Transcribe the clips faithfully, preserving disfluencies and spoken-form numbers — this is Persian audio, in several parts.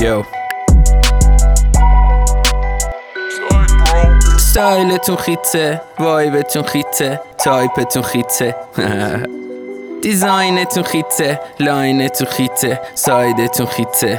یو ستایلتون خیته، وایبتون خیته، تایپتون خیته دیزاینتون خیته، لاینتون خیته، سایدتون خیته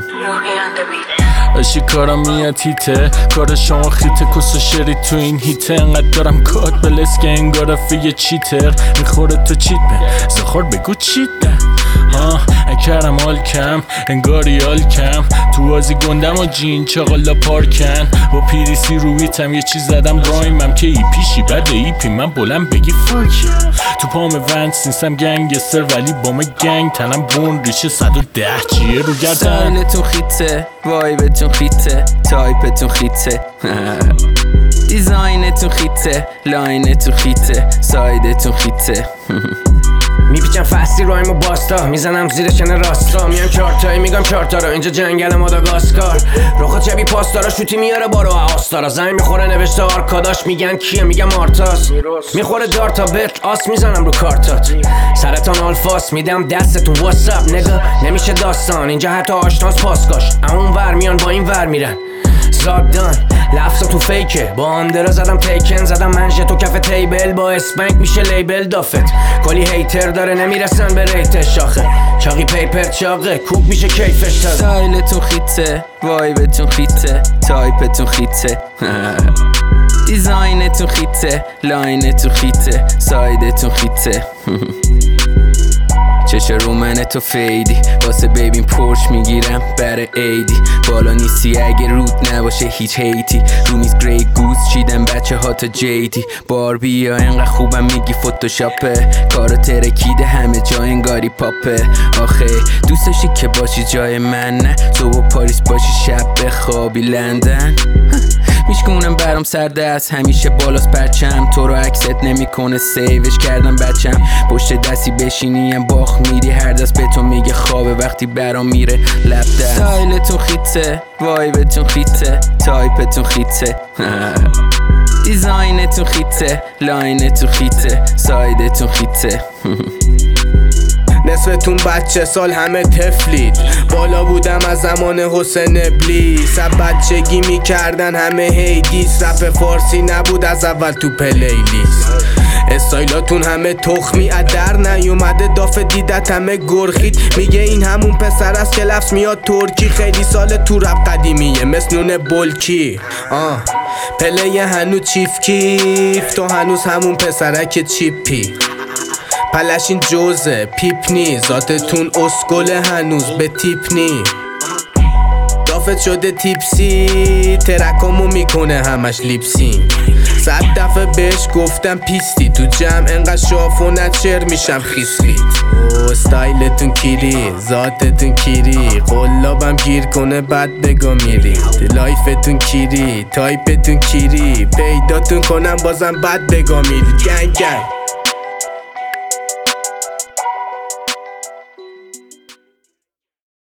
اشی کارم میاد هیته، کار شما خیته، کس شری تو این هیته. انقدر دارم کات بلس که انگار فیه چیتر میخوره تو چیت به زخور بگو چیت به ها اکرم آل کم انگاری آل کم تو بازی گندم و جین چاقالا پارکن با پیریسی رویتم یه چیز زدم رایمم که ای پیشی بعد ای پی من بلند بگی فاکی تو پام ونس نیستم گنگستر ولی بام گنگ تنم بون ریشه صد و ده چیه رو گردن. ستایلتون خیته، وایبتون خیته، تایپتون خیته دیزاینتون خیته، لاینتون خیته، سایدتون خیته میپیچم فستی رایم و باستا میزنم زیر چنه راستا میام چارتایی میگم چارتا رو اینجا جنگل ماداگاسکار رخ چبی پاسدارا شوتی میاره بارو آستارا زنگ میخوره نوشته آرکاداش میگن کیه میگم آرتاس میخوره دارتا بت آس میزنم رو کارتات سرطان آلفاس میدم دستتون واتساپ نگاه نمیشه داستان اینجا حتی آشناس پاسکاش اون ور میان با این ور میرن زادان لفظا تو فیکه با آندرا زدم تیکن زدم منشه تو کف تیبل با اسپنک میشه لیبل دافت کلی هیتر داره نمیرسن به ریتش شاخه چاقی پیپر چاقه کوک میشه کیفش تازه. ستایلتون خیته، وایبتون خیته، تایپتون خیته دیزاینتون خیته، لاینتون خیته، سایدتون خیته چشه رومن تو فیدی واسه بیبین پورش میگیرم بر ایدی بالا نیستی اگه رود نباشه هیچ هیتی رومیز گری گوز چیدم بچه ها تا جیدی باربی یا انقدر خوبم میگی فوتوشاپه کارو ترکیده همه جا انگاری پاپه آخه دوست داشتی که باشی جای من نه صبح پاریس باشی شب بخوابی لندن میشکونم برام سرده از همیشه بالاست پرچم تو رو اکست نمیکنه سیوش کردم بچم پشت دستی بشینیم باخ میری هر دست به تو میگه خوابه وقتی برام میره لب دست. ستایلتون خیته، وایبتون خیته، تایپتون خیته دیزاینتون خیته، لاینتون خیته، سایدتون خیته نصفتون بچه سال همه تفلید بالا بودم از زمان حسین ابلیس از بچگی میکردن همه هیدیس رپ فارسی نبود از اول تو پلیلیست استایلاتون همه تخمی ادر نیومده داف دیدت همه گرخید میگه این همون پسر است که لفظ میاد ترکی خیلی سال تو رپ قدیمیه مثل نون بلکی آه پلی هنو چیف کیف تو هنوز همون پسرک چیپی پلشین جوزه پیپ نی ذاتتون اسکله هنوز به تیپ نی دافت شده تیپسی ترکامو میکنه همش لیپسین صد دفعه بهش گفتم پیستی تو جمع انقدر شاف و نچر میشم خیسلیت او استایلتون کیری ذاتتون کیری قلابم گیر کنه بعد بگا میری لایفتون کیری تایپتون کیری پیداتون کنم بازم بعد بگا میری گنگ گنگ